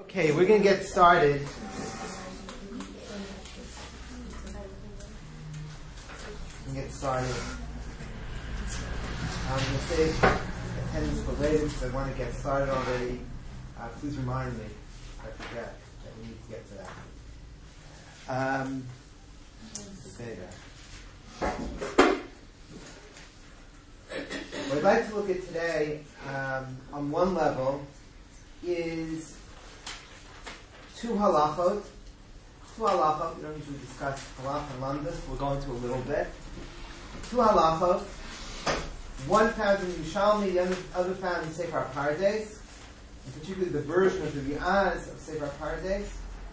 Okay, we're going to get started. I'm going to save attendance for later because I want to get started already. Please remind me if I forget that we need to get to that. Say that. What I'd like to look at today, on one level, is two halachot. We don't usually discuss halach and lamdas, but we're going to a little bit. Two halachot. One found in Yerushalmi, the other found in Sefer Pardes, and particularly the version of the Ri'az of Sefer Pardes.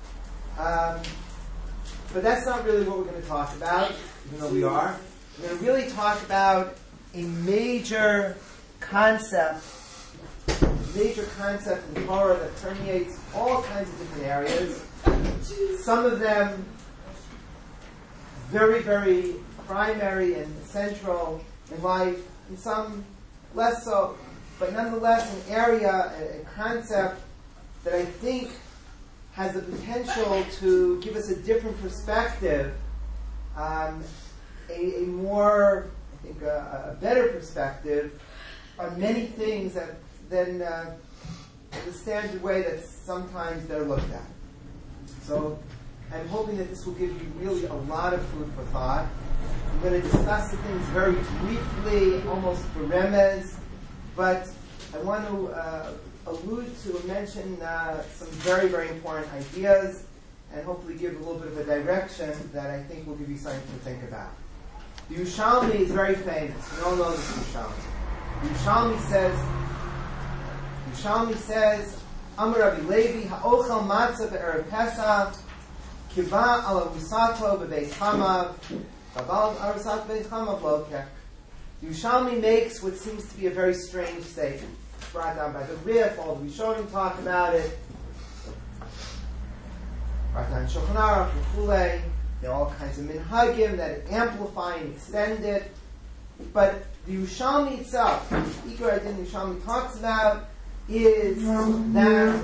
But that's not really what we're going to talk about, even though we are. We're going to really talk about a major concept in Torah that permeates all kinds of different areas. Some of them very, very primary and central in life, and some less so, but nonetheless an area, a concept that I think has the potential to give us a different perspective, a more, I think, a better perspective on many things than the standard way that sometimes they're looked at. So I'm hoping that this will give you really a lot of food for thought. I'm going to discuss the things very briefly, almost for remez, but I want to allude to and mention some very, very important ideas and hopefully give a little bit of a direction that I think will give you something to think about. The Yerushalmi is very famous. We all know this Yerushalmi. The Yerushalmi says, Amar Rabbi Levi, ha'ochel matzah be'erev Pesach, kiva ala rusato bebeis chamav, babal arusat bebeis chamav lokech. Yerushalmi makes what seems to be a very strange statement. It's brought down by the Rif, all the Rishonim talk about it. Brought down Shulchan Aruch, V'chulei. There are all kinds of minhagim that amplify and extend it. But the Yerushalmi itself, the Ikar Adin Yerushalmi talks about, is that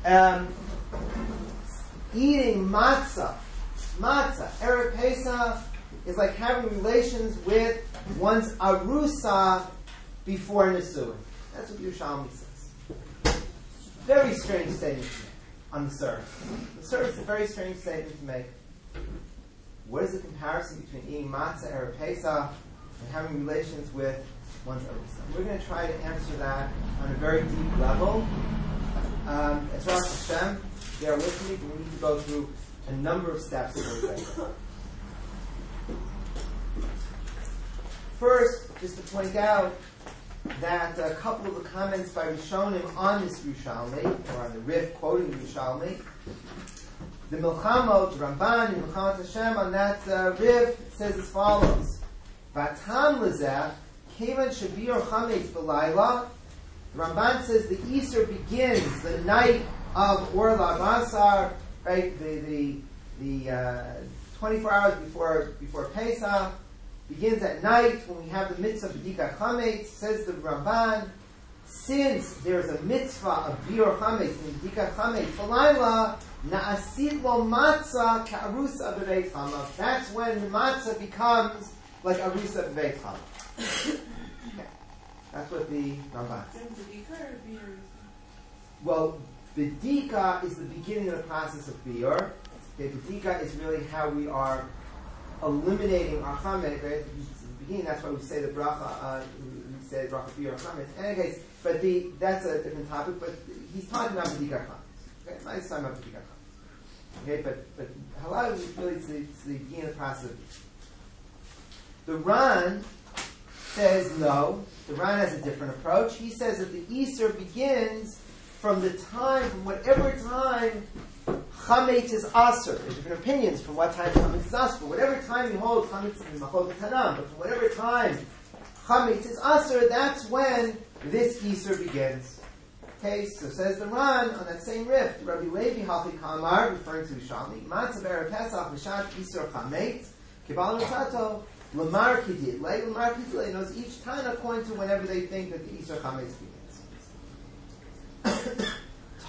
eating matzah, Erev Pesach, is like having relations with one's arusa before Nisuin. That's what Yerushalmi says. Very strange statement to make on the surface. The surface is a very strange statement to make. What is the comparison between eating matzah, Erev Pesach, and having relations with one's arusa? We're going to try to answer that on a very deep level. As Rosh Hashem, bear with me, but we need to go through a number of steps to get there. First, just to point out that a couple of the comments by Rishonim on this Yerushalmi, or on the Rif quoting Yerushalmi, the Milchamot, the Ramban, and Milchamot Hashem on that Rif says as follows: Vatam lezeh, kevan shabir chametz b'layla. The Ramban says the Easter begins the night of Or Basar, right? The 24 hours before Pesach begins at night when we have the mitzvah of B'dika Chametz. Says the Ramban, since there's a mitzvah of Biur Chametz and B'dika Chametz b'layla, na'asit lo matzah ka'arusa b'beit chamav. That's when the matzah becomes like arusa b'beit chamav. Okay. That's what the Ramban says. Well, B'dika is the beginning of the process of Biur. Okay, B'dika is really how we are eliminating our chametz. Right? At the beginning, that's why we say the bracha. We say the bracha Biur chametz. In any case, but that's a different topic. But he's talking about B'dika chametz. Okay, not talking about B'dika chametz. Okay, but halal is really it's the beginning of the process of Biur. The Ran says no. The Ran has a different approach. He says that the Easter begins from whatever time chametz is aser. There are different opinions from what time chametz is aser. Whatever time you hold chametz in machloket tanam, but from whatever time chametz is aser, that's when this Easter begins. Okay, so says the Ran on that same riff, Rabbi Levi Hachi Kamar, referring to Yerushalmi, Matzah Erev Pesach V'shat Easter chametz Kibal Nusato Lamar Kidid. Lamar Kidid knows each time according to whenever they think that the Easter chametz begins.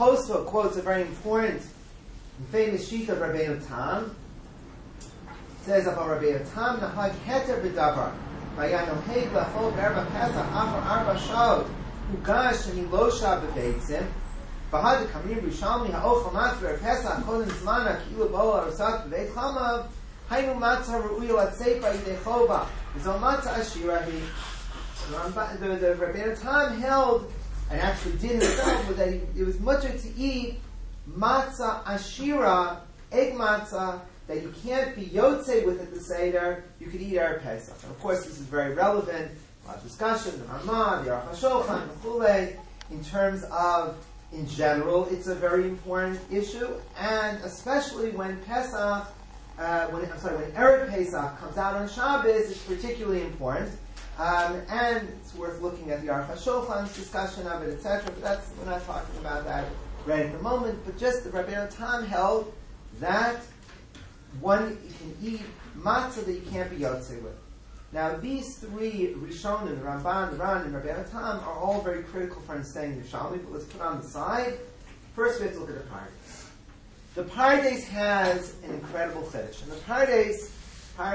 Tosfot quotes a very important and famous sheet of Rabbeinu Tam. It says about Rabbeinu Tam, Nahag Heter B'davar, Vayanoheg L'chol B'erba Pesach Afar Arba Shod, Ugash Shemilosha B'Beitzim, V'had Kamir B'Shalmi Ha'ochel Matver Pesach Kodem Zmana Kilu Bo'ol Arusat B'Beit Chamav, Hainu Matzah Ru'il Atzeipa Yidei Choba, Zol Matzah Ashirahi. The Rabbeinu Tam held, and actually did himself, was that it was mutter to eat matzah ashira, egg matzah, that you can't be yotze with at the Seder, you could eat Erev Pesach. And of course this is very relevant, a lot of discussion, the Ramah, the Aruch HaShulchan, the Chulei, in terms of, in general, it's a very important issue, and especially when Pesach, when Erev Pesach comes out on Shabbos, it's particularly important. And it's worth looking at the Aruch HaShulchan's discussion of it, etc. But we're not talking about that right at the moment. But just the Rabbeinu Tam held that one can eat matzah that you can't be yotze with. Now these three Rishonim, the Ramban, the Ran, and Rabbeinu Tam, are all very critical for understanding Yerushalmi. But let's put on the side. First, we have to look at the Pardes. The Pardes has an incredible chiddush, and the Pardes is. What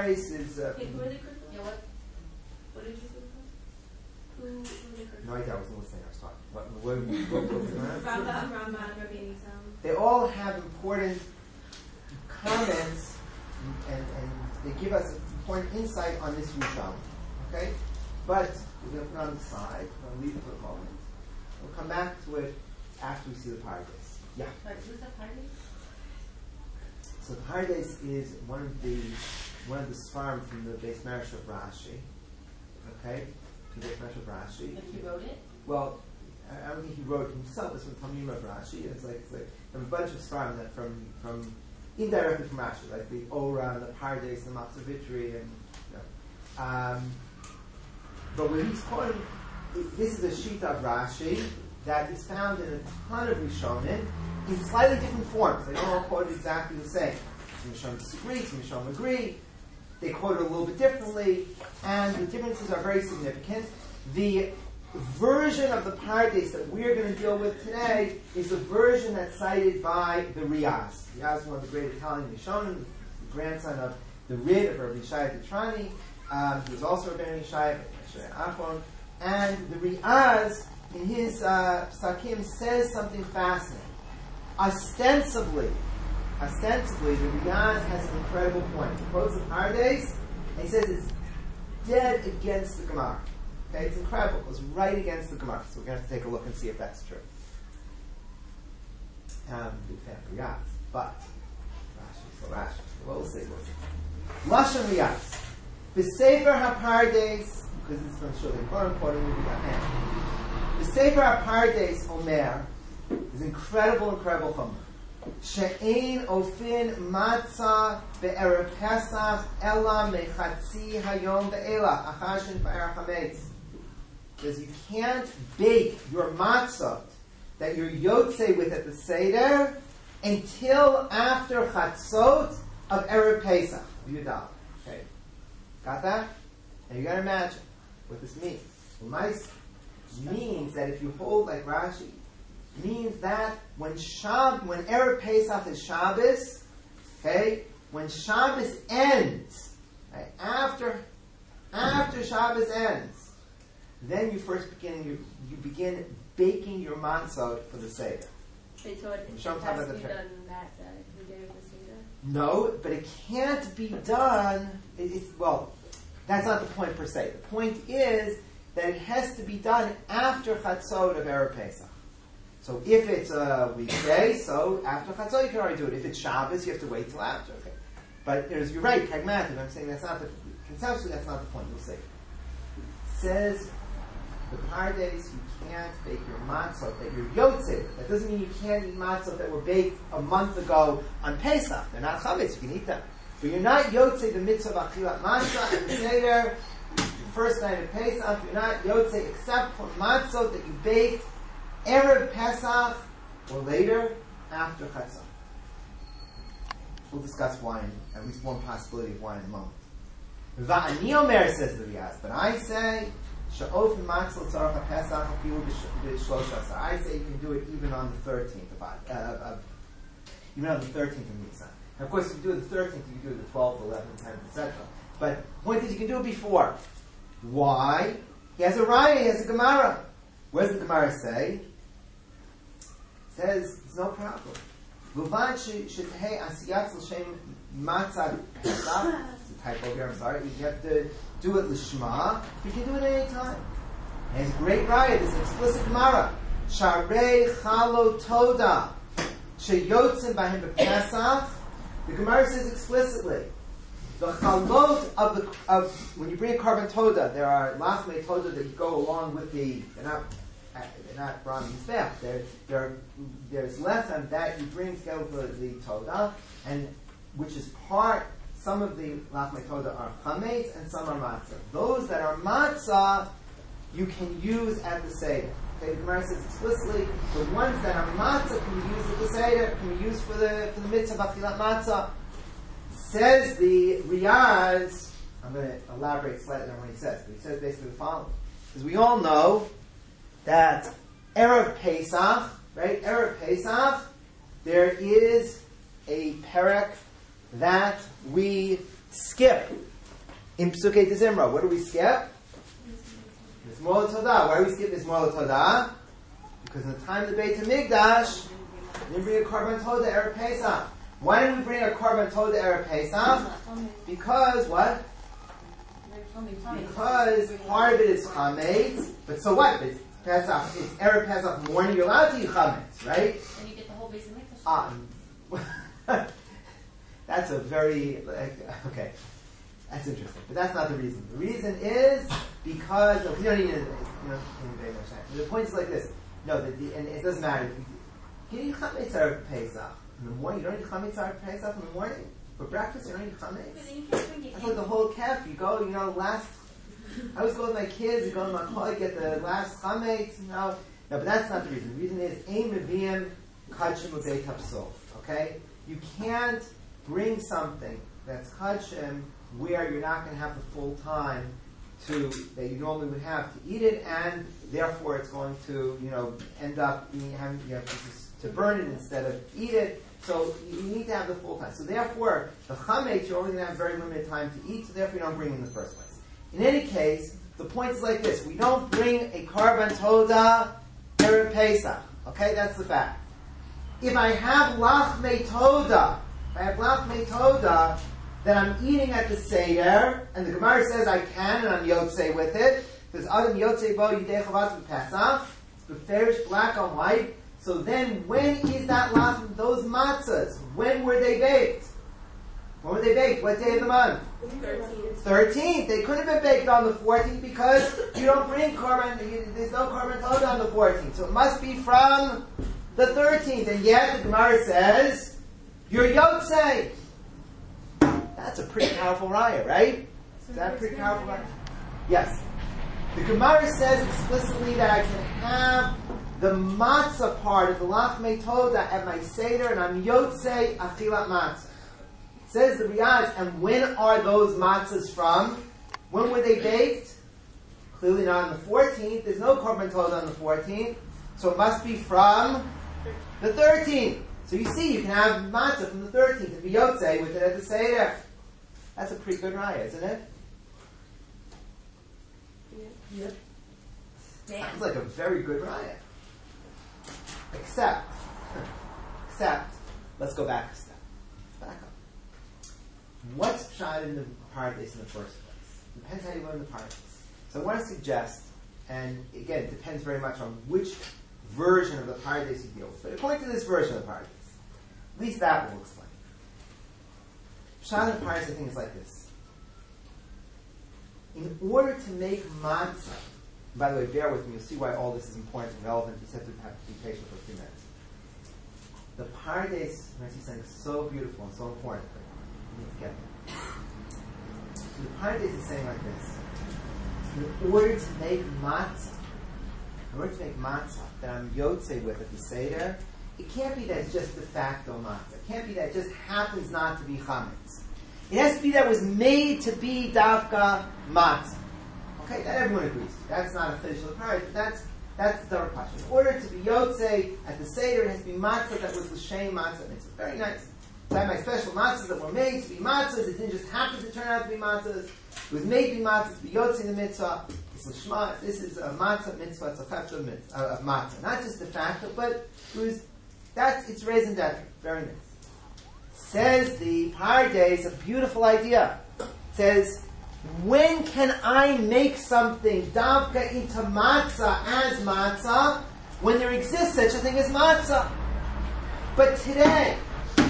did you say? Who no idea, I wasn't listening, I was talking. What they all have important comments and they give us important insight on this Yerushalmi. Okay? But we're going to put it on the side, we're going to leave it for a moment. We'll come back to it after we see the Pardes. Yeah? Sorry, who's the Pardes? So the Pardes is one of the Sfarim from the Beis Medrash of Rashi. Okay? The Beis Medrash of Rashi. But he wrote it? Well, I don't think he wrote it himself. It's from Talmud of Rashi. It's like a bunch of Sfarim that from indirectly from Rashi, like the Ora and the Pardes and the Matzavitri and but when he's quoting, this is a sheet of Rashi that is found in a ton of Rishonim in slightly different forms. They don't all quote it exactly the same. Some Rishonim disagree, some Rishonim agree. They quote it a little bit differently, and the differences are very significant. The version of the Pardes that we're going to deal with today is the version that's cited by the Riaz. Riaz is one of the great Italian Rishonim, the grandson of the Rid of Rabbi Yishai Detrani. He was also Rabbi Yishai Achron. And the Riaz, in his Psakim, says something fascinating. Ostensibly, the Riaz has an incredible point. He quotes the Pardes, and he says it's dead against the Gemara. Okay, it's incredible. It goes right against the Gemara. So we're going to have to take a look and see if that's true. Big fan of Riaz, but Rashi. We'll see. Lashon Riaz. The Sefer HaPardes, because it's from Shulchan Aruch, quoting the Riaz. The Sefer HaPardes Omer is incredible chumrah. She'ein ofin matzah be'erev Pesach ela mechatzi hayom be'ela achashin ba'er chametz. Because you can't bake your matzah that you're yotze with at the Seder until after chatzot of erev Pesach. Yudal. Okay, got that? Now you got to imagine what this means. U'mais means that if you hold like Rashi, means that when Erev Pesach is Shabbos, okay, when Shabbos ends, right, after Shabbos ends, then you you begin baking your matzah for the Seder. Wait, so it has to be done that the day of the Seder? No, but it can't be done. Well, that's not the point per se. The point is that it has to be done after Chatzot of Erev Pesach. So if it's a weekday, so after Chatzot you can already do it. If it's Shabbos, you have to wait till after. Okay, but you're right, pragmatic. I'm saying conceptually that's not the point. You'll see. It says the Pardes you can't bake your matzot that you're yotze. That doesn't mean you can't eat matzot that were baked a month ago on Pesach. They're not chametz. You can eat them, but you're not yotze the mitzvah of achilat matzah at the Seder. The first night of Pesach, you're not yotze except for matzot that you baked Erev Pesach, or later, after Chatzot. We'll discuss why, at least one possibility of why in a moment. Va'ani Omer, says the Riaz, but I say, She'ofen matzah l'tzarach haPesach afilu b'shlosh. I say you can do it even on the 13th even on the 13th of Nisan. And of course, if you do it the 13th, you can do it the 12th, 11th, 10th, etc. But the point is, you can do it before. Why? He has a raya, he has a Gemara. What does the Gemara say? It says, it's no problem. Luvan shetehei asiyat l'shem matzah pesach. It's a typo here, I'm sorry. You have to do it l'shma. You can do it at any time. And it's a great raya, this explicit Gemara. Sharei chalo toda sheyotzim b'hem b'pesach. The Gemara says explicitly, the chalot of when you bring a carbon toda, there are lachmei toda that go along with they're not brought in back. There's less than that you bring together with the toda, and which is some of the lachmei toda are chametz and some are matzah. Those that are matzah, you can use at the seder. Okay, the Gemara says explicitly, the ones that are matzah can be used at the seder, can be used for the mitzvah of achilat matzah. Says the Riyaz, I'm going to elaborate slightly on what he says, but he says basically the following. Because we all know that Erev Pesach, right? Erev Pesach, there is a perek that we skip in Pesukei Zimra. What do we skip? Mizmor Todah. Why do we skip Mizmor Todah? Because in the time of the Beit HaMikdash, we didn't bring a Korban Todah Erev Pesach. Why didn't we bring a Korban Todah Erev Pesach? Because what? Because part of it is chametz, but so what? It's Pesach. It's Erev Pesach morning. You're allowed to eat chametz, right? And you get the whole base of mikdash. That's a very okay. That's interesting, but that's not the reason. The reason is because we don't need the point is like this. No, and it doesn't matter. You can eat chametz Erev Pesach in the morning. You don't eat chametz Erev Pesach in the morning. For breakfast, you don't eat chametz. That's like the whole kef. You go, I always go with my kids. You go to my college, get the last chametz. No, but that's not the reason. The reason is ein meviim kachim ubeit hapsol. Okay, you can't bring something that's kachim where you're not going to have the full time that you normally would have to eat it, and therefore it's going to end up having to burn it instead of eat it. So you need to have the full time. So therefore, the chametz you're only going to have very limited time to eat. So therefore, you don't bring it in the first place. In any case, the point is like this: we don't bring a Korban Todah Erev Pesach. Okay, that's the fact. If I have lachmei Todah, that I'm eating at the Seder, and the Gemara says I can, and I'm yotzei with it, because Adam yotzei bo yidei chavat v'pesach, it's beferish black on white. So then, when is that lachem, those matzahs? When were they baked? When were they baked? What day of the month? 13th. They couldn't have been baked on the 14th because you don't bring korban. There's no korban todah on the 14th. So it must be from the 13th. And yet the Gemara says you're yotzei. That's a pretty powerful raya, right? Is that a pretty powerful raya? Yes. The Gemara says explicitly that I can have the matzah part of the lachmei todah at my seder, and I'm yotzei achilat matzah. Says the Riyaz, and when are those matzahs from? When were they baked? Clearly not on the 14th. There's no korban todah on the 14th, so it must be from the 13th. So you see, you can have matzah from the 13th and be yotzei with it at the seder. That's a pretty good raya, isn't it? Yep. Sounds like a very good raya. Except, let's go back a step. Let's back up. What's pshat in the paradise in the first place? Depends how you learn the paradise. So I want to suggest, and again, it depends very much on which version of the paradise you deal with. But according to this version of the paradise, at least that will explain. Pshat in the paradise, I think, is like this. In order to make matzah, by the way, bear with me, you'll see why all this is important and relevant. You just have to be patient for a few minutes. The paradise, I see something so beautiful and so important. You need to get there. So the paradise is saying like this: in order to make matzah that I'm yotzei with at the seder, it can't be that it's just de facto matzah. It can't be that it just happens not to be chametz. It has to be that it was made to be davka matzah. Okay, that everyone agrees. That's not a finish of the party, but that's the double question. In order to be Yotzei at the Seder, it has to be matzah that was l'shem matzah mitzvah. Very nice. I have my special matzahs that were made to be matzahs. It didn't just happen to turn out to be matzahs. It was made to be matzahs, to be Yotzei in the mitzvah. It's l'shma. This is a matzah mitzvah. It's a fact of matzah. Not just the fact, but it's raised in that. Very nice. Says the Pardes, a beautiful idea. Says, when can I make something davka into matzah as matzah when there exists such a thing as matzah? But today,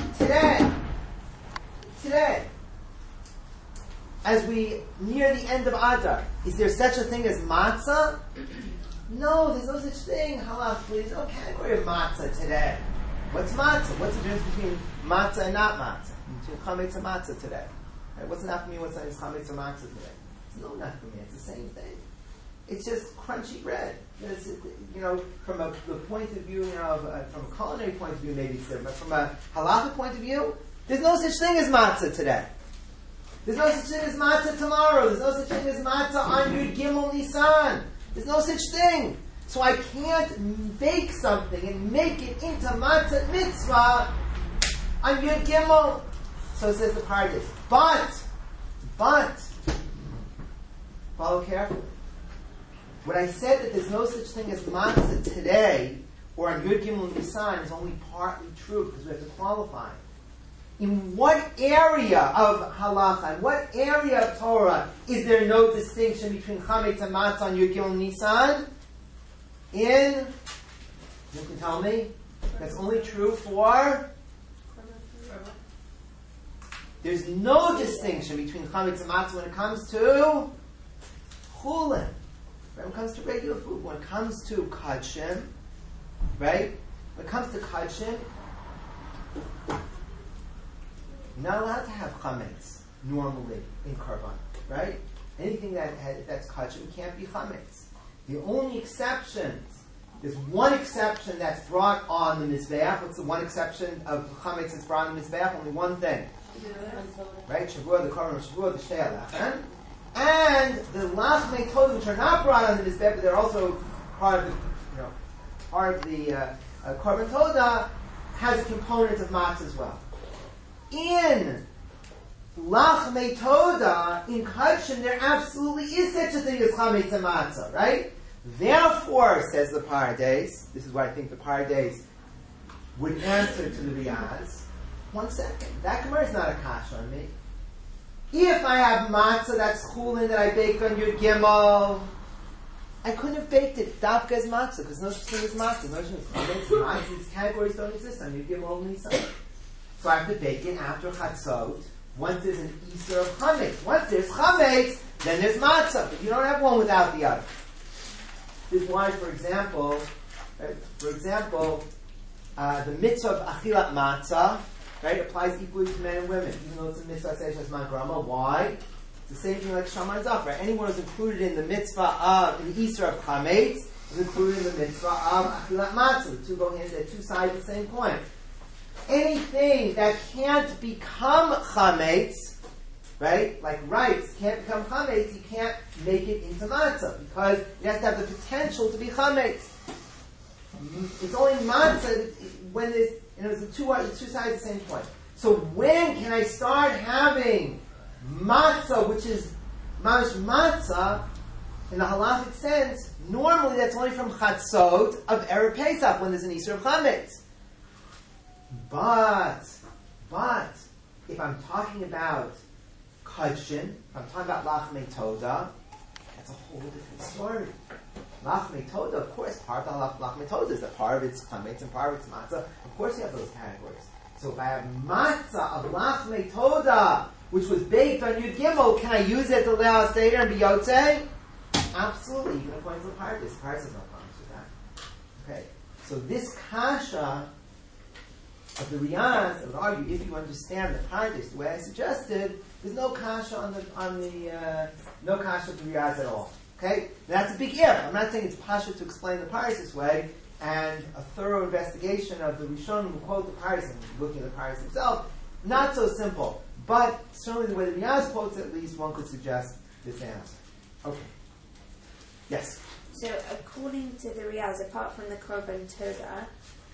as we near the end of Adar, is there such a thing as matzah? No, there's no such thing. Halach, there's no category of matzah today. What's matzah? What's the difference between matzah and not matzah? Between chametz and matzah today. Right? What's enough for me? What's chametz and matzah today? It's no enough for me. It's the same thing. It's just crunchy bread. It's, from the point of view, from a culinary point of view, maybe it's different. But from a halachic point of view, there's no such thing as matzah today. There's no such thing as matzah tomorrow. There's no such thing as matzah on Yud Gimel Nisan. There's no such thing. So I can't bake something and make it into matzah mitzvah on Yud Gimel. So says the Pardes. But, follow carefully. When I said that there's no such thing as matzah today or on Yud Gimel Nisan is only partly true because we have to qualify. In what area of halacha, in what area of Torah is there no distinction between chametz and matzah on Yud Gimel Nisan? You can tell me, that's only true for? There's no distinction between chametz and matzah when it comes to chulin. Right? When it comes to regular food. When it comes to kachim, right? When it comes to kachim, you're not allowed to have chametz normally in karban, right? Anything that's kachim can't be chametz. The only exceptions, there's one exception that's brought on the Mizbeach. What's the one exception of chametz that's brought on the Mizbeach? Only one thing. Right? Shavua, the korban of Shavua, the Shtei HaLechem. And the Lachmei Todah, which are not brought on the Mizbeach, but they're also part of the korban Todah, has a component of matzah as well. In Lachmei Todah, in Kachim, there absolutely is such a thing as chametz and matzah, right? Therefore, says the Pardes, this is why I think the Pardes would answer to the Riyaz. 1 second. That Gemara is not a kasha on me. If I have matzah, that's chulin that I baked on Yud Gimel, I couldn't have baked it dafka as matzah, because no such thing as matzah. No such thing as matzah. These categories don't exist on Yud Gimel only Nisan. So I have to bake it after chatzot. Once there's an Easter of chametz. Once there's chametz, then there's matzah. But you don't have one without the other. This is why, for example, the mitzvah of achilat matzah, right, applies equally to men and women, even though it's a mitzvah seishes man grama. Why? It's the same thing like shaman zaf, right? Anyone who's included in the mitzvah of in the Easter of chametz is included in the mitzvah of achilat matzah. The two go hand, they're two sides of the same coin. Anything that can't become chametz, right, like rice can't become chametz, you can't make it into matzah because it has to have the potential to be chametz. It's only matzah when there's the two sides of the same coin. So when can I start having matzah, which is mamash matzah in the halachic sense? Normally, that's only from chatzot of Erev Pesach when there's an Easter of chametz. But if I'm talking about kachim, if I'm talking about lachmei todah, that's a whole different story. Lachmei Todah, of course, part of Lachmei Todah is that part of it's chametz and part of it's matzah. Of course, you have those categories. So if I have matzah of Lachmei Todah, which was baked on Yud Gimel, can I use it to Leil HaSeder and be Yotzei? Absolutely, even according to the Pardes. The Pardes have no problems with that. Okay, so this kasha of the Riyaz, I would argue, if you understand the Pardes the way I suggested, there's no kasha on the no kasha of the Riyaz at all. Okay? That's a big if. I'm not saying it's pasha to explain the Pardes this way, and a thorough investigation of the Rishonim who quote the Pardes and looking at the Pardes himself, not so simple. But certainly the way the Riyaz quotes it, at least one could suggest this answer. Okay. Yes. So according to the Riyaz, apart from the Korban Toda,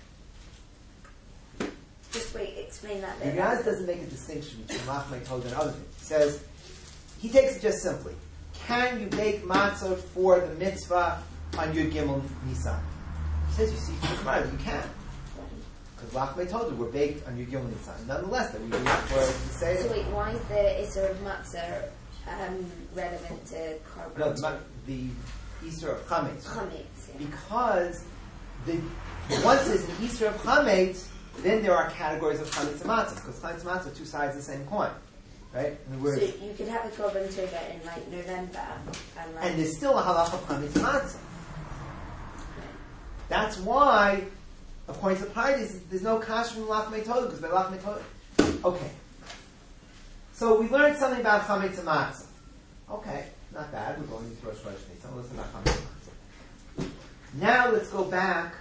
just wait, explain that The bit. Riyaz doesn't make a distinction between Lachmei Toda and other things. He says, he takes it just simply. Can you bake matzah for the mitzvah on Yud Gimel Nisan? He says, you see from the Gemara, you can. Because Lachmei Toda were baked on Yud Gimel Nisan. Nonetheless, that we do it for the say. So wait, why is the Isser of Matzah relevant to Korban? No, the Easter of Chametz. Chametz, yeah. Because once there's an Easter of Chametz, then there are categories of Chametz and Matzah. Because Chametz and Matzah are two sides of the same coin. Right? So you could have a Korban Toda in like November. And there's still a halacha of Chametz and Matzah. That's why, according to the parties, there's no kash from Lachmei Toda, because by Lachmei Toda. Okay. So we learned something about Chametz and Matzah. Okay, not bad. We're going into Rosh Hashanah. So listen about Chametz and Matzah. Now let's go back.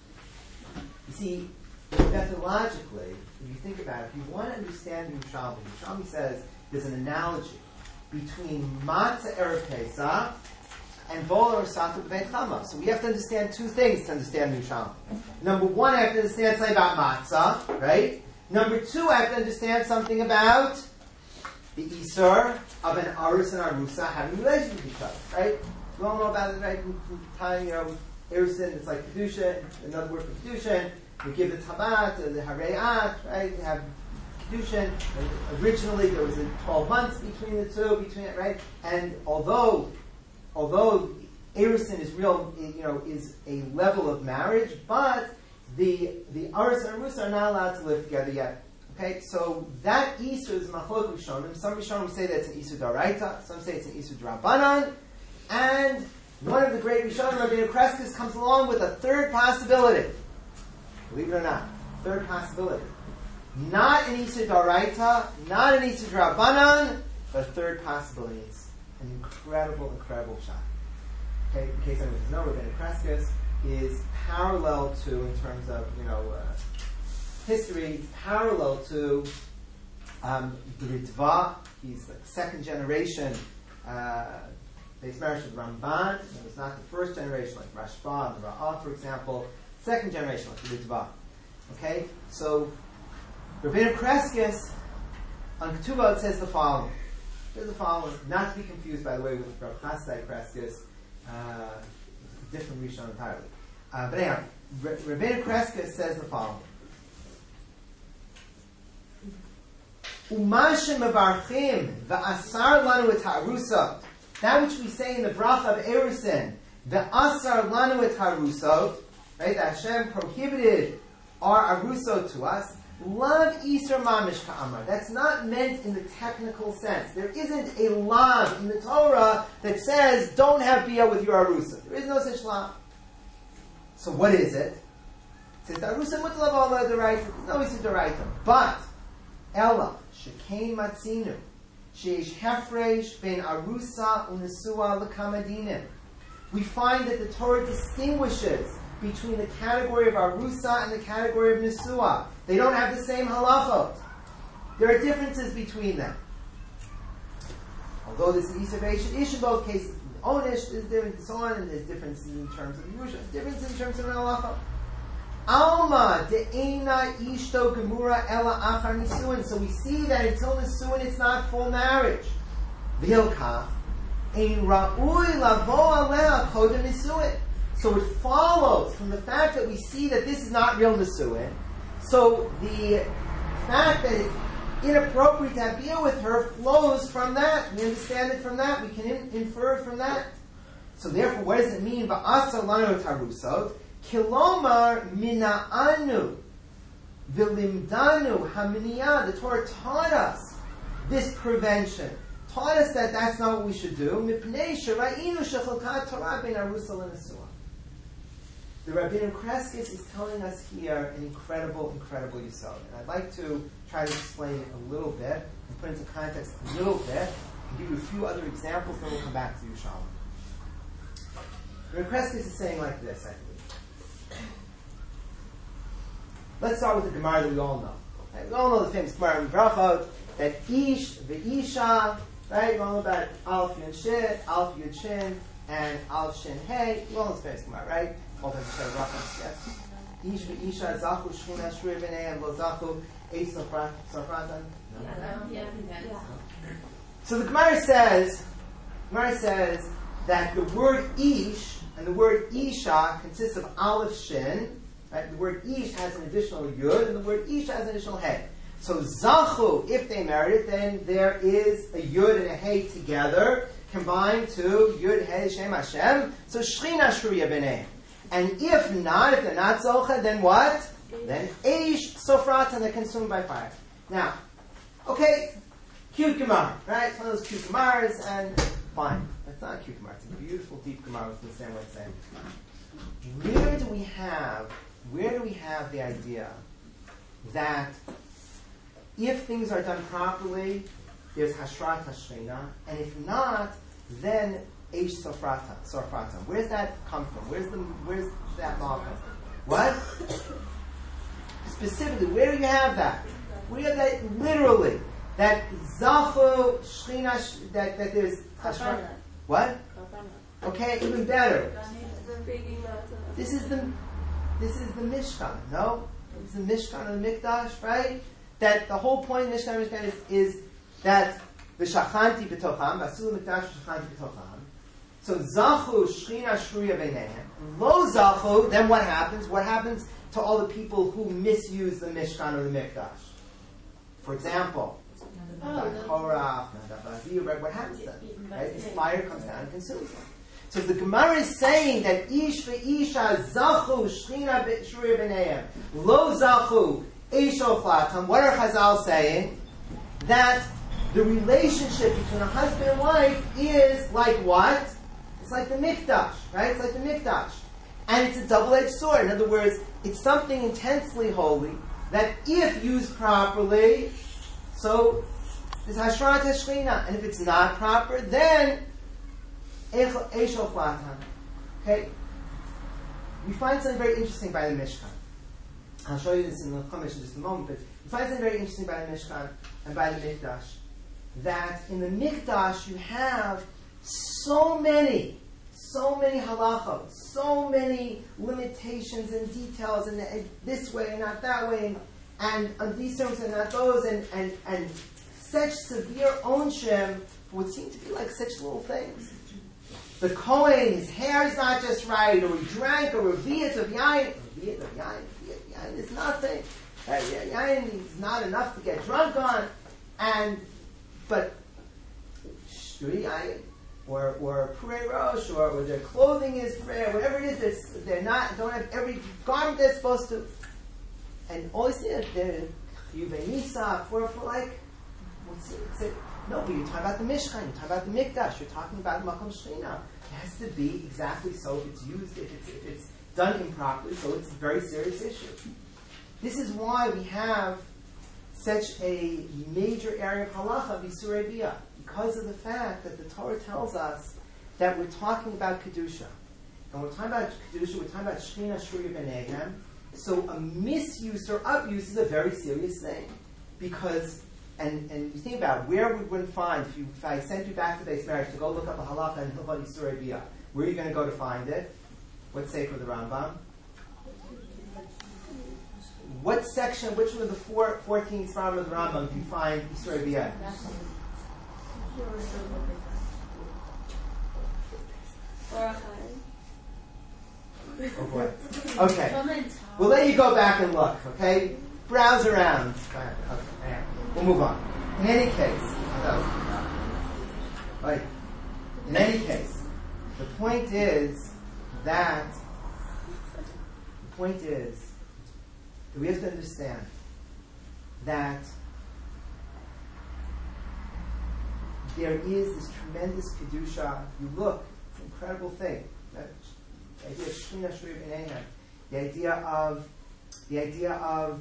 You see, methodologically, if you think about it, if you want to understand Yerushalmi says there's an analogy between Matzah Erev Pesach and Bol Satu B'Beit Chama. So we have to understand two things to understand Yerushalmi. Number one, I have to understand something about Matzah, right? Number two, I have to understand something about the Isur of an Arus and Arusa having relations with each other, right? We all know about it, right? From time, Erusin, it's like Kedusha, another word for Kedusha. We give the Tabat, the Harayat, right? We have Kedushin. Originally, there was 12 months between the two, right? And although Erusin is real, is a level of marriage, but the Arus and Arusa are not allowed to live together yet. Okay, so that Isur is Machlok Rishonim. Some Rishonim say that it's an Isur Daraita, some say it's an Isur Drabanan, and one of the great Rishonim, Rabbeinu Kreskes, comes along with a third possibility. Believe it or not, third possibility. Not an Isur Daraita, not an Isur Drabanan, but a third possibility. It's an incredible shot. Okay, in case anyone doesn't know, Rabbeinu Kreskes is parallel to, in terms of, history, parallel to the Ritva. He's the second generation base marriage with Ramban. It was not the first generation like Rashba and Ra'ah, for example. Second generation like the Ritva. Okay? So, Rabbeinu Kreskes, on Ketubah, it says the following. Here's the following, not to be confused, by the way, with Rav Chasdai Kreskes, different Rishon entirely. But anyhow, Rabbeinu Kreskes says the following. Umashem avarchim va'asar lanu et harusa. That which we say in the bracha of Erusin, va'asar lanu et harusa, right? That Hashem prohibited our arusot to us. Lav Isur mamish ka'amar. That's not meant in the technical sense. There isn't a lav in the Torah that says don't have bia with your arusa. There is no such lav. So what is it? It says arusa mutlav ala d'oraita. There's no Isur d'oraita, but Ella, Shekain Matzinu, Sheish Hefresh Ben Arusa Unesua L'Kamadinim. We find that the Torah distinguishes between the category of Arusa and the category of Nesua. They don't have the same halachot. There are differences between them. Although there's an Isavation Ish in both cases, Onish, there's difference and so on, and there's differences in terms of Yerusha, differences in terms of halachot. Alma de'ena ishto gemura ela achar nisuin. So we see that until nisuin, it's not full marriage. V'hilkach ein ra'ui lavo alea kodem nisuin. So it follows from the fact that we see that this is not real nisuin. So the fact that it's inappropriate to have bia with her flows from that. We understand it from that. We can infer it from that. So therefore, what does it mean? Va'asar lanu tarusot. Kilomar mina'anu vilimdanu haminiyah. The Torah taught us this prevention. Taught us that that's not what we should do. Mipnei shera'inu shechalkat Torah ben arusa l'nesua. The Rabbeinu Kreskes is telling us here an incredible yisod. And I'd like to try to explain it a little bit and put into context a little bit and give you a few other examples, then we'll come back to Yerushalmi. Rabbeinu Kreskes is saying like this, I believe. Let's start with the Gemara that we all know. Right? We all know the famous Gemara in Brachot, that Ish, V'Isha, right? We all know about Alf Yud Shin, Alf Yud Shin, and Al Shin Hey. Well, it's very smart, right? All the Rachas, yes. Isha Zachu Shchina Shruya B'neihem Lo Zachu Eis Sofratan. Yeah. So the Gemara says that the word Ish and the word Isha consists of Aleph Shin. Right? The word Ish has an additional Yud, and the word Isha has an additional Hey. So Zachu, if they married it, then there is a Yud and a Hey together, combined to Yud Hey Shem Hashem. So Shchina Shruya B'neihem. And if they're not Zocha, then what? Then Eish Sofrat, and they're consumed by fire. Now, okay, cute Gemara, right? It's one of those cute Gemaras, and fine. It's not a cute Gemara. It's a beautiful, deep Gemara with the same way it's saying. Where do we have the idea that if things are done properly, there's Hashrat Hashchina, and if not, then Eish Sofrata. Where's that come from? Where's that law come from? What? Specifically, where do you have that? Where do you have that literally? That Zachu Shchina, that there's Hashrat. What? Okay, even better. This is the Mishkan, no? This is the Mishkan and the Mikdash, right? That the whole point of Mishkan and Mishkan is that V'shachanti b'tocham, V'asul Mikdash v'shachanti b'tocham. So Zachu Shchina Shruya B'neihem. Lo Zachu, then what happens? What happens to all the people who misuse the Mishkan or the Mikdash? For example, Korach, what happens then? Right? This fire comes down and consumes them. So the Gemara is saying that Ish ve'isha Zachu Shchina Shruya B'neihem. Lo Zachu Eisho Flatam. What are Chazal saying? That the relationship between a husband and wife is like what? It's like the Mikdash, right? It's like the Mikdash. And it's a double-edged sword. In other words, it's something intensely holy that if used properly, so there's Hashrat Hashchina. And if it's not proper, then Eishol Flatan. Okay? We find something very interesting by the Mishkan. I'll show you this in the Chumash in just a moment, but we find something very interesting by the Mishkan and by the Mikdash. That in the Mikdash you have so many halachot, so many limitations and details, and this way and not that way, and on these terms and not those, and such severe onshim for what seem to be like such little things. The Kohen, his hair is not just right, or he drank, or Revi'at of Yain. Revi'at of Yain is nothing. Yain is not enough to get drunk on, but Shturi Yain, or Purei Rosh, or their clothing is prayer, whatever it is, don't have every garment they're supposed to. And all you see is they're Yuvei Nisa, for like, no, but you're talking about the Mishkan, you're talking about the Mikdash, you're talking about Makom Shechina. It has to be exactly so if it's used, if it's done improperly, so it's a very serious issue. This is why we have such a major area of halacha, B'Isurei Biyah, because of the fact that the Torah tells us that we're talking about Kedusha. And we're talking about Kedusha, we're talking about Shechina Shruya B'neihem. So a misuse or abuse is a very serious thing. Because, and you think about where we would find, if I sent you back to Beis Medrash to go look up a halacha and Hilchot B'Isurei Biyah, where are you going to go to find it? What's Sefer the Rambam? What section, which one of the 14 from of the Rambam do you find B'Isurei Biyah? Oh boy. Okay. We'll let you go back and look, okay? Browse around. Okay. We'll move on. In any case, the point is that we have to understand that there is this tremendous kedusha. You look, it's an incredible thing. The idea of Shechina Shruya B'neihem, the idea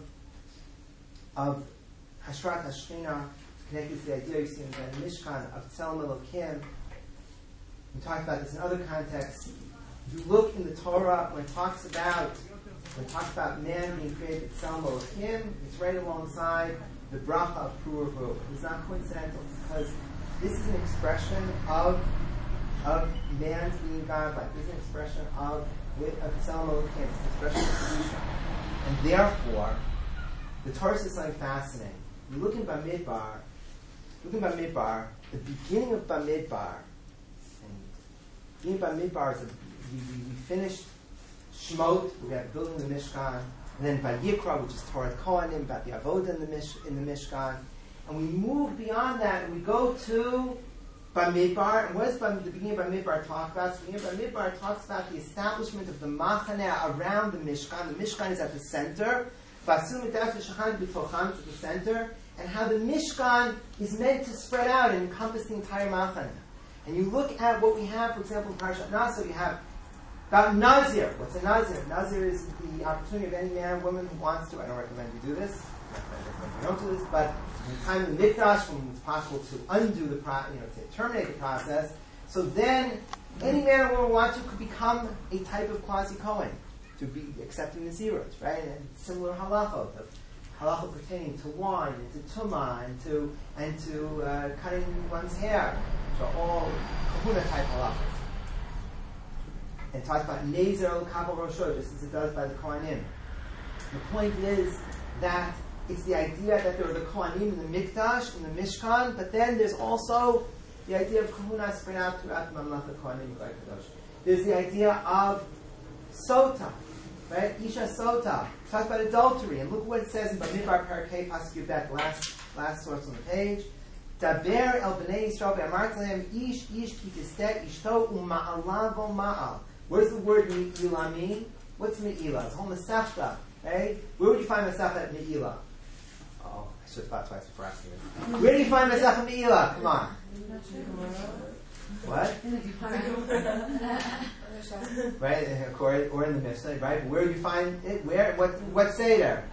of Hashrat Hashchina, connected to the idea you see in the Mishkan of Tzelem Elokim. We talked about this in other contexts. You look in the Torah when it talks about man being created at Tzelem Elokim, it's right alongside the bracha of Puravu. It's not coincidental because this is an expression of of man's being God, like this is an expression of Tselem Elokim, it's an expression of Kedusha. And therefore, the Torah says something fascinating. You look in Bamidbar, the beginning of Bamidbar, and beginning of Bamidbar is we finished Shmot, we got building the Mishkan, and then Vayikra, which is Torah Kohanim, about the Avodah in the Mishkan, and we move beyond that, and we go to Bamidbar. And what does the beginning of Bamidbar talk about? So the beginning of Bamidbar talks about the establishment of the Machaneh around the Mishkan. The Mishkan is at the center. Vasu Mikdash Shechan B'tocham is at the center, and how the Mishkan is meant to spread out and encompass the entire Machaneh. And you look at what we have, for example, in Parashat Naso, you have about Nazir. What's a Nazir? Nazir is the opportunity of any man or woman who wants to. I don't recommend you do this. I don't do this, but in the time of the Mikdash, when it's possible to undo the to terminate the process, so then any man or woman who wants to could become a type of quasi-Kohen, to be accepting the zirot, right? And similar halachot, halachot pertaining to wine, and to tumah, and to cutting one's hair, which are all kahuna type halachot. And it talks about nezer l'kabel rosho, just as it does by the Kohanim. The point is that it's the idea that there are the Kohanim in the Mikdash, in the Mishkan, but then there's also the idea of kahuna spread out throughout the Mamlaka Kohanim by Kadosh. There's the idea of Sota, right? Isha Sota. Talk about adultery, and look what it says in Bamidbar Parakeh Pasuk Yudbet, last source on the page. Daber el bnei Yisrael ve'amart lehem ish ki tistet ishto u'ma'alav vo ma'al. Where's the word me'ilah mean? What's me'ilah? It's whole Masechta, right? Where would you find Masechta at me'ilah? Oh, I should have thought twice before asking this. Where do you find Masechta me'ilah? Come on. What? Right, or in the Mishnah, right? Where do you find it? Where? What Seder?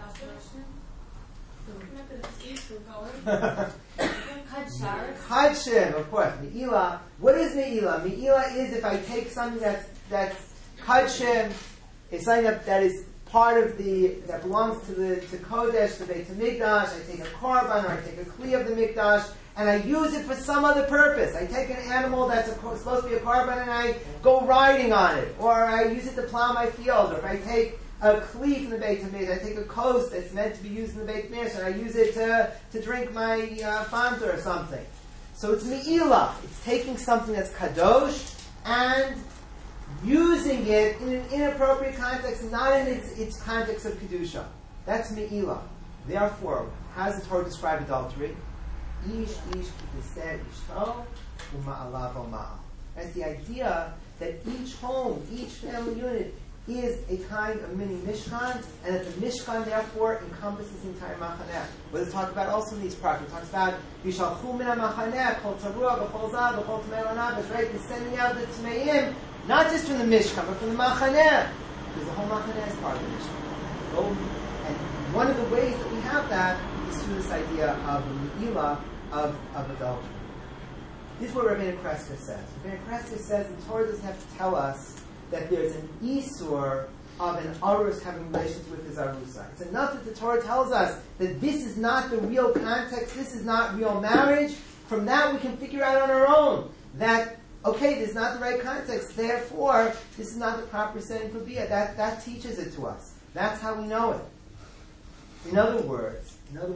Kadshim, of course. Me'ilah. What is Me'ilah? Me'ilah is if I take something that's Kadshim, it's something that is part of that belongs to Kodesh, the Beit HaMikdash. I take a korban, or I take a kli of the Mikdash, and I use it for some other purpose. I take an animal that's supposed to be a korban, and I go riding on it, or I use it to plow my field, or if I take a kli from the Beit HaMikdash, I take a kos that's meant to be used in the Beit HaMikdash, and I use it to drink my Fanta or something. So it's Me'ilah. It's taking something that's kadosh and using it in an inappropriate context, not in its context of kedusha. That's Me'ilah. Therefore, how does the Torah describe adultery? Ish kitiseh ishto u'ma'alav ma'al. That's the idea that each home, each family unit is a kind of mini Mishkan, and that the Mishkan therefore encompasses the entire Machaneh. What does it talk about also in these parts? It talks about Yishalchu min HaMachaneh, Kol Tzarua, B'Kol Zav, B'Kol Tmei L'Navish, right? He's sending out the Tmeim, not just from the Mishkan, but from the Machaneh, because the whole Machaneh is part of the Mishkan. So, and one of the ways that we have that is through this idea of the Me'ilah of adultery. This is what Rabbeinu Kreska says. Rabbeinu Kreska says the Torah doesn't have to tell us that there's an Isur of an Arus having relations with his Arusa. It's enough that the Torah tells us that this is not the real context, this is not real marriage. From that we can figure out on our own that, okay, this is not the right context, therefore this is not the proper setting for Bia. That teaches it to us. That's how we know it. In other words,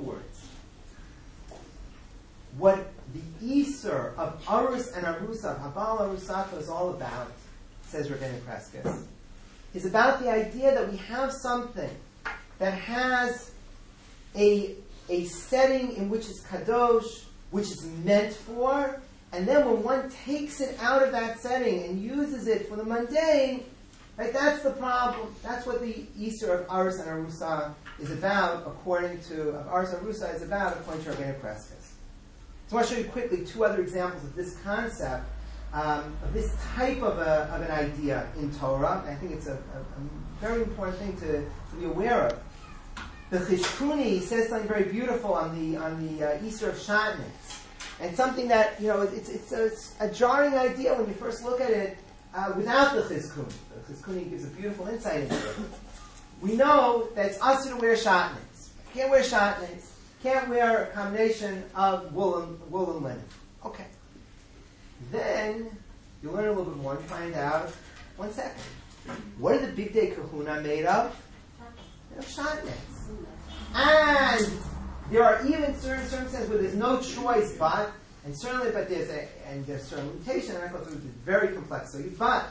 what the Isur of Arus and Arusa, Habal Arusato, is all about, says Rabbeinu Kreskes, is about the idea that we have something that has a setting in which it's kadosh, which it's meant for, and then when one takes it out of that setting and uses it for the mundane, right, that's the problem. That's what the Isur of Arus and Arusa is about, according to Rabbeinu Kreskes. So I want to show you quickly two other examples of this concept, of this type of an idea in Torah. I think it's a very important thing to be aware of. The Chishkuni says something very beautiful on the Isur of Shatnez, and something that it's a jarring idea when you first look at it without the Chizkuni. The Chizkuni gives a beautiful insight into it. We know that it's us to wear Shatnez. You can't wear Shatnez. Can't wear a combination of wool and linen. Okay. Then You learn a little bit more and find out, 1 second, what are the Big Day Kahuna made of? Made of shatnez. And there are even certain circumstances where there's no choice but, and certainly, but there's certain limitation, and I thought it was very complex. So but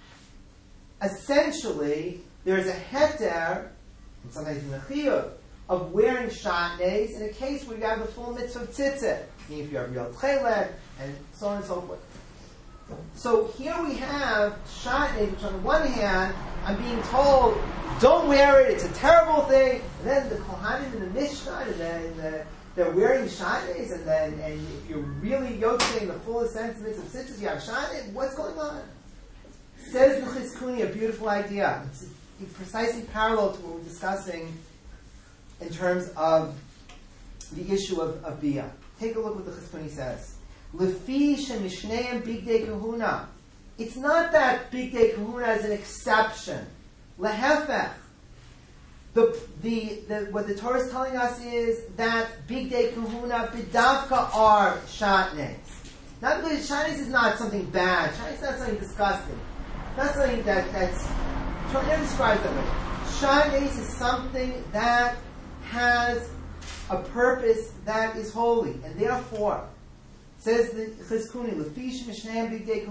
essentially, there's a heter, and sometimes in the chiyuv, of wearing shatnez in a case where you have the full mitzvah of tzitzit, meaning if you have real tchelet, and so on and so forth. So here we have shatnez, which on the one hand, I'm being told, don't wear it, it's a terrible thing. And then the Kohanim in the Mishnah, and then they're wearing shatnez, and if you're really yotzei the fullest sense of tzitzit, you have shatnez. What's going on? Says the Chizkuni, a beautiful idea. It's precisely parallel to what we're discussing in terms of the issue of bia. Take a look what the Chizkuni says. Lefi shemishneim big day kahuna. It's not that big day kahuna is an exception. Lehefech. What the Torah is telling us is that big day kahuna bidavka are shatnez. Not because shatnez is not something bad. Shatnez is not something disgusting. Not something that's Torah never describes that way. Shatnez is something that has a purpose that is holy, and therefore, says the Chizkuni, Lefish Mishneim Big Day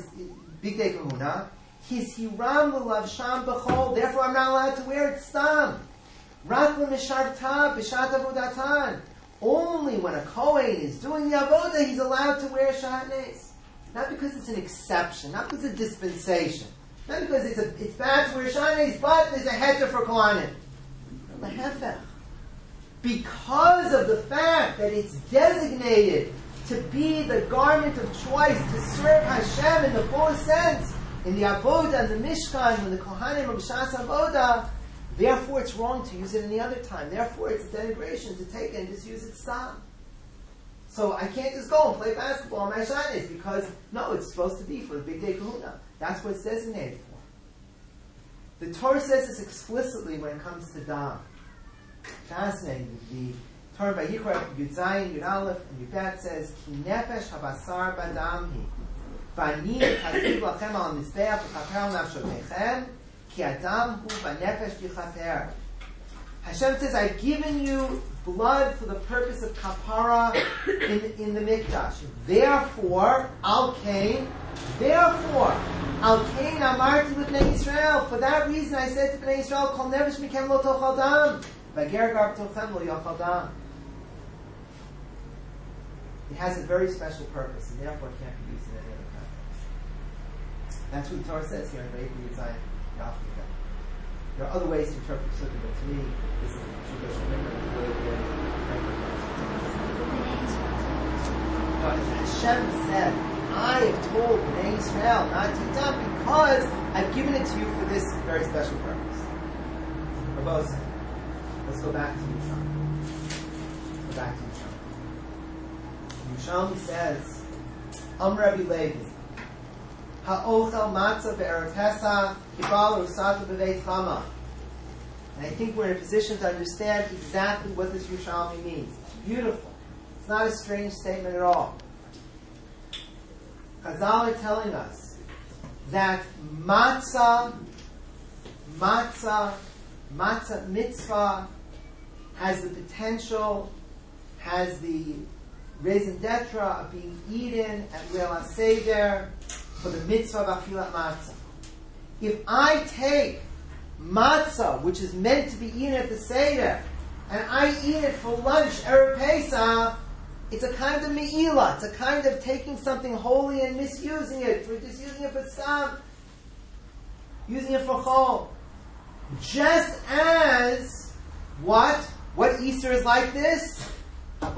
Kahuna, His Hiram L'Lav Sham B'chol, therefore I'm not allowed to wear it stam. Rak L'Misharta B'Shat Avodatan. Only when a Kohen is doing the Avodah, he's allowed to wear shatnez. Not because it's an exception, not because it's a dispensation, not because it's bad to wear shatnez, but there's a heter for Kohanim. L'hefech. Because of the fact that it's designated to be the garment of choice to serve Hashem in the fullest sense, in the Avodah and the Mishkan, when the Kohanim of B'Shas Avodah, therefore it's wrong to use it any other time. Therefore it's a denigration to take it and just use it stam. So I can't just go and play basketball on my shatnez because, no, it's supposed to be for the Big Day Kahuna. That's what it's designated for. The Torah says this explicitly when it comes to Dam. Fascinating. The Torah by Yikra, Yud Zayin, Yud Aleph, and Yud Bet says, Ki nefesh habasar badam hi. V'ani chaziv lachem al mizbeach v'chaper al nafshotechem, ki adam hu v'nefesh yichaper. Hashem says, I've given you blood for the purpose of kapara in the mikdash. Therefore, al kain amarti l'bnei Yisrael. For that reason, I said to Bnei Yisrael, Kol nefesh mikem lo tochal dam. It has a very special purpose, and therefore it can't be used in any other context. That's what the Torah says here in Vayikra Yud Zayin Yafika. There are other ways to interpret the Sukkah, but to me, this is the Hashem said, I have told Bnei Yisrael not to eat them because I've given it to you for this very special purpose. Rabbosai. Let's go back to Yushalmi. Yushalmi says, Rabbi Levi, Ha'ochel matzah be'erev Pesach, kibal usata b'veit chama. And I think we're in a position to understand exactly what this Yushalmi means. It's beautiful. It's not a strange statement at all. Chazal are telling us that matzah mitzvah has the potential, has the raison d'etre of being eaten at Leil HaSeder for the mitzvah of achilat matzah. If I take matzah, which is meant to be eaten at the Seder, and I eat it for lunch, Erev Pesach, it's a kind of me'ilah. It's a kind of taking something holy and misusing it. We're just using it for stam, using it for chol. Just as what Easter is like this? That's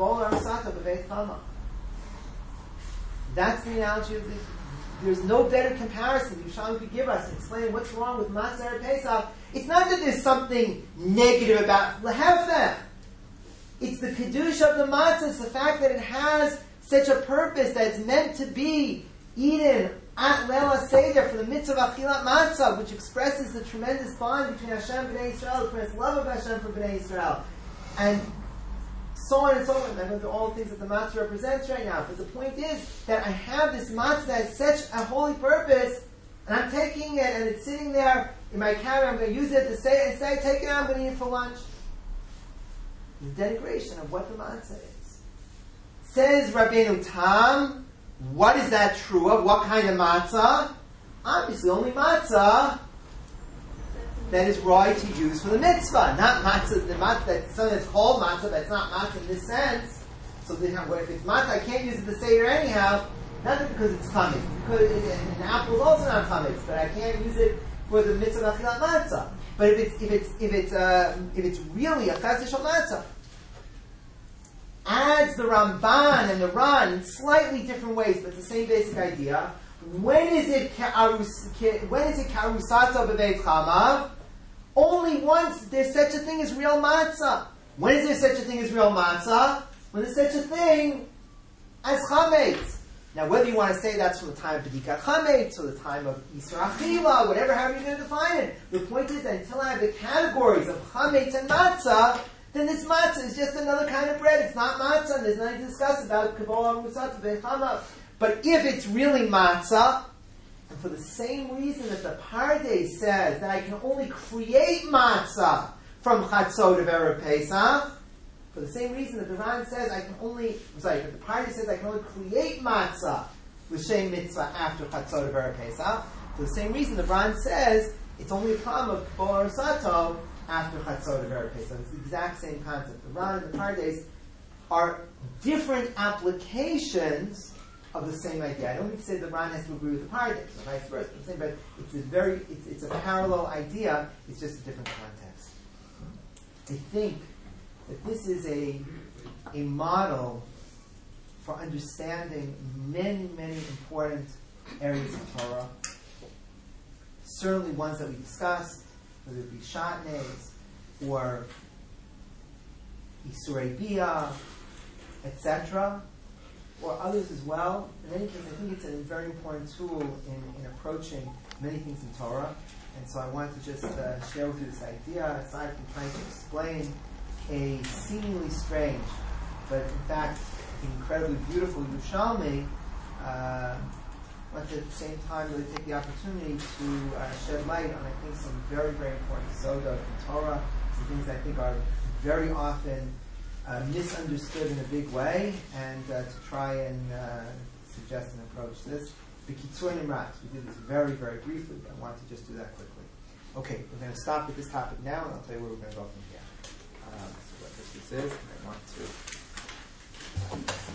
the analogy of the. There's no better comparison Yushalmi could give us in explaining what's wrong with Matzah or Pesach. It's not that there's something negative about Lehefech. It's the kedusha of the matzah. It's the fact that it has such a purpose that it's meant to be eaten at Leil HaSeder for the mitzvah of achilat matzah, which expresses the tremendous bond between Hashem and Bnei Yisrael, the tremendous love of Hashem for Bnei Yisrael. And so on and so on. I'm not going to do all the things that the matzah represents right now. But the point is that I have this matzah that has such a holy purpose, and I'm taking it, and it's sitting there in my camera. I'm going to use it to say, and say, take it out, I'm going to eat it for lunch. The denigration of what the matzah is. Says Rabbeinu Tam, what is that true of? What kind of matzah? Obviously, only matzah that is right to use for the mitzvah. Not matzah, the matzah that's something that's called matzah, but it's not matzah in this sense. So if it's matzah, I can't use it to Seder anyhow. Not because it's chametz, because an apple is also not chametz, but I can't use it for the mitzvah of achilat matzah. But if it's really a chesed shel matzah, adds the Ramban and the Ran in slightly different ways, but the same basic idea. When is it karusato b'veit chamav? Only once there's such a thing as real matzah. When is there such a thing as real matzah? When there's such a thing as chametz. Now, whether you want to say that's from the time of B'dikat Chametz or the time of Yisra Achila, whatever, however you're going to define it, the point is that until I have the categories of Chametz and Matzah, then this Matzah is just another kind of bread. It's not Matzah, and there's nothing to discuss about Kabbalah Musat B'Ei Chamav. But if it's really Matzah, and for the same reason that the Pardes says that I can only create Matzah from Chatzot of Erev Pesach, for the same reason that the Ran says that the Pardes says I can only create matzah l'shem mitzvah after Chatzot of Erev Pesach. For the same reason the Ran says it's only a problem of Kabbalah Sato after Chatzot of Erev Pesach. It's the exact same concept. The Ran and the Pardes are different applications of the same idea. I don't mean to say the Ran has to agree with the Pardes, or vice versa. But it's a parallel idea. It's just a different context. I think that this is a model for understanding many, many important areas of Torah. Certainly ones that we discussed, whether it be Shatnez or Isurei Bia, etc., or others as well. In any case, I think it's a very important tool in approaching many things in Torah. And so I want to just share with you this idea, aside from trying to explain a seemingly strange, but in fact incredibly beautiful Yerushalmi, but at the same time really take the opportunity to shed light on, I think, some very, very important Soda in Torah, some things that I think are very often misunderstood in a big way, and to try and suggest and approach this. The Kitzur Nimrat, we did this very, very briefly, but I want to just do that quickly. Okay, we're going to stop at this topic now, and I'll tell you where we're going to go from here. So what this is, and I want to